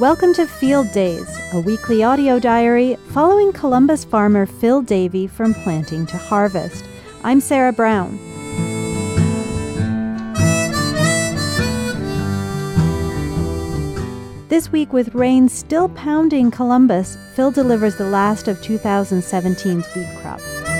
Welcome to Field Days, a weekly audio diary following Columbus farmer Phil Davey from planting to harvest. I'm Sarah Brown. This week, with rain still pounding Columbus, Phil delivers the last of 2017's wheat crop.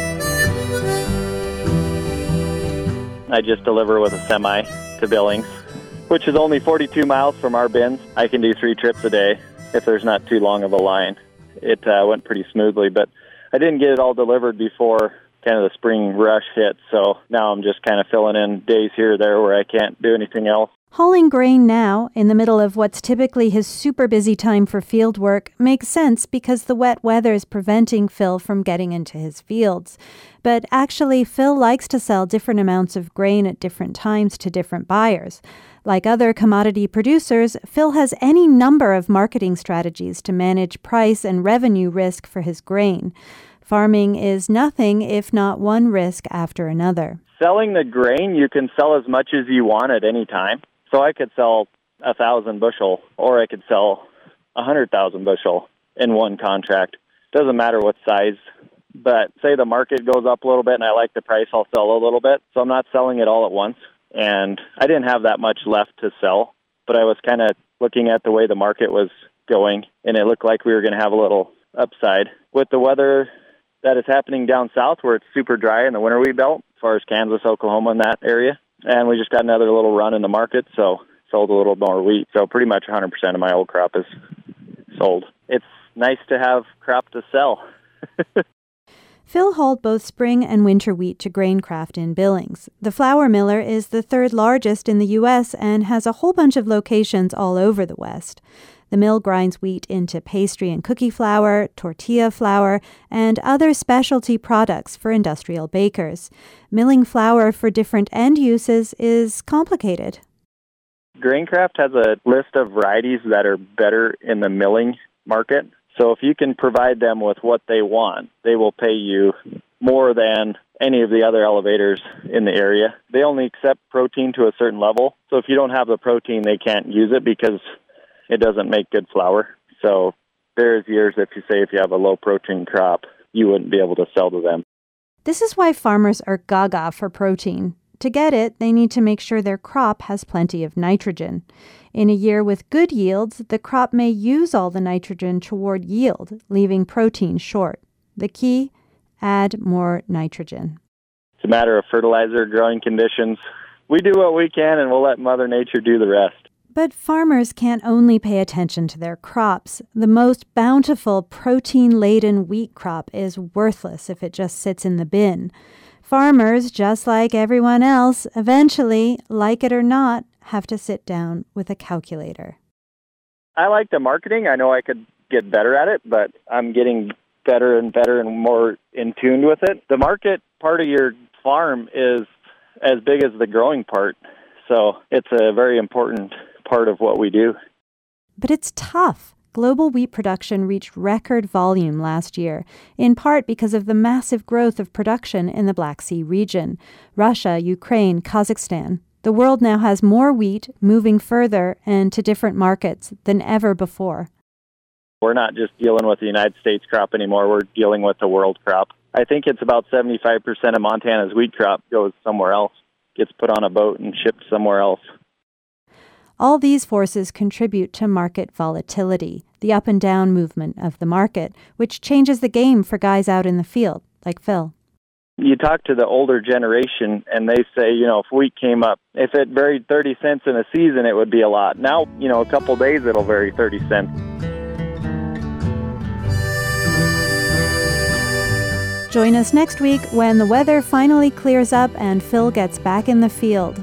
I just deliver with a semi to Billings, which is only 42 miles from our bins. I can do 3 trips a day if there's not too long of a line. It went pretty smoothly, but I didn't get it all delivered before kind of the spring rush hit, so now I'm just kind of filling in days here or there where I can't do anything else. Hauling grain now, in the middle of what's typically his super busy time for field work, makes sense because the wet weather is preventing Phil from getting into his fields. But actually, Phil likes to sell different amounts of grain at different times to different buyers. Like other commodity producers, Phil has any number of marketing strategies to manage price and revenue risk for his grain. Farming is nothing if not one risk after another. Selling the grain, you can sell as much as you want at any time. So I could sell 1,000 bushel, or I could sell 100,000 bushel in one contract. Doesn't matter what size. But say the market goes up a little bit and I like the price, I'll sell a little bit. So I'm not selling it all at once. And I didn't have that much left to sell, but I was kind of looking at the way the market was going, and it looked like we were going to have a little upside. With the weather that is happening down south where it's super dry in the winter wheat belt, as far as Kansas, Oklahoma, and that area, and we just got another little run in the market, so sold a little more wheat. So pretty much 100% of my old crop is sold. It's nice to have crop to sell. Phil hauled both spring and winter wheat to Graincraft in Billings. The flour miller is the third largest in the U.S. and has a whole bunch of locations all over the West. The mill grinds wheat into pastry and cookie flour, tortilla flour, and other specialty products for industrial bakers. Milling flour for different end uses is complicated. Graincraft has a list of varieties that are better in the milling market. So if you can provide them with what they want, they will pay you more than any of the other elevators in the area. They only accept protein to a certain level. So if you don't have the protein, they can't use it because it doesn't make good flour. So there's years if you have a low protein crop, you wouldn't be able to sell to them. This is why farmers are gaga for protein. To get it, they need to make sure their crop has plenty of nitrogen. In a year with good yields, the crop may use all the nitrogen toward yield, leaving protein short. The key? Add more nitrogen. It's a matter of fertilizer, growing conditions. We do what we can, and we'll let Mother Nature do the rest. But farmers can't only pay attention to their crops. The most bountiful, protein-laden wheat crop is worthless if it just sits in the bin. Farmers, just like everyone else, eventually, like it or not, have to sit down with a calculator. I like the marketing. I know I could get better at it, but I'm getting better and more in tune with it. The market part of your farm is as big as the growing part, so it's a very important part of what we do. But it's tough. Global wheat production reached record volume last year, in part because of the massive growth of production in the Black Sea region. Russia, Ukraine, Kazakhstan. The world now has more wheat moving further and to different markets than ever before. We're not just dealing with the United States crop anymore. We're dealing with the world crop. I think it's about 75% of Montana's wheat crop goes somewhere else, gets put on a boat and shipped somewhere else. All these forces contribute to market volatility, the up and down movement of the market, which changes the game for guys out in the field, like Phil. You talk to the older generation, and they say, if wheat came up, if it varied 30 cents in a season, it would be a lot. Now, a couple days, it'll vary 30 cents. Join us next week when the weather finally clears up and Phil gets back in the field.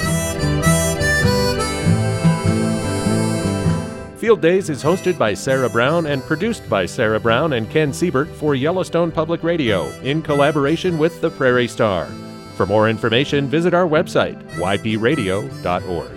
Field Days is hosted by Sarah Brown and produced by Sarah Brown and Ken Siebert for Yellowstone Public Radio in collaboration with the Prairie Star. For more information, visit our website, ypradio.org.